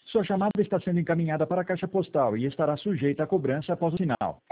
Sua chamada está sendo encaminhada para a caixa postal e estará sujeita a cobrança após o sinal.